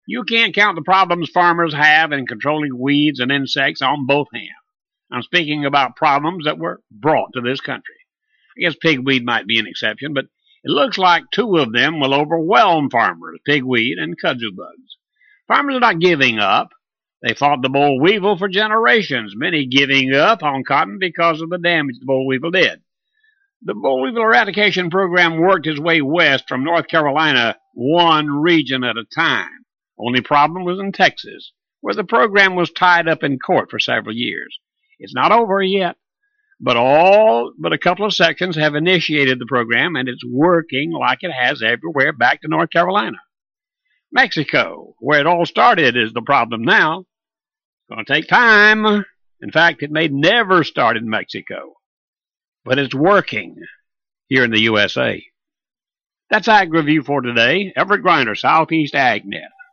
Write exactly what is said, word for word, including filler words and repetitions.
You can't count the problems farmers have in controlling weeds and insects on both hands. I'm speaking about problems that were brought to this country. I guess pigweed might be an exception, but it looks like two of them will overwhelm farmers, pigweed and kudzu bugs. Farmers are not giving up. They fought the boll weevil for generations, many giving up on cotton because of the damage the boll weevil did. The boll weevil eradication program worked its way west from North Carolina, one region at a time. Only problem was in Texas, where the program was tied up in court for several years. It's not over yet, but all but a couple of sections have initiated the program, and it's working like it has everywhere back to North Carolina. Mexico, where it all started, is the problem now. It's going to take time. In fact, it may never start in Mexico. But it's working here in the U S A. That's Ag Review for today. Everett Griner, Southeast AgNet.